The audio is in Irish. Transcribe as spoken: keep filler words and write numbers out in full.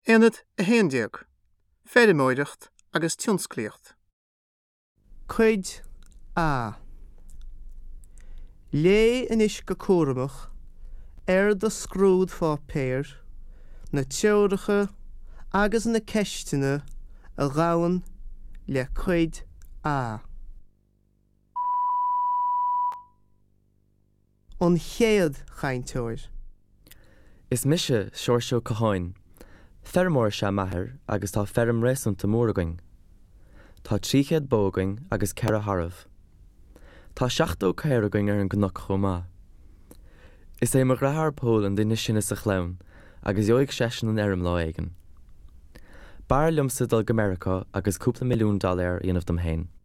Enad a héndéag, férimóireacht agus tionsclíocht. Cuid A. Lé inis go cúramach ar do scrúd fá péir, na teoiricha agus na ceistine a ghabhann le cuid A. An chéad chainteoir. Is mise seorseo caháin. Fermór se maithir agus tá ferm réasúnta móraing. Tá tríchéad bógaing agus ceithre tharbh. Tá seachtó céiragaing ar an gnach chomá. Is é mar rathar pól an duine sinna sa chlán agus joigh sesin an airm lá éigen. Bar liomsa dul go America agus cúpla milliún dollar dhéanamh dom hain.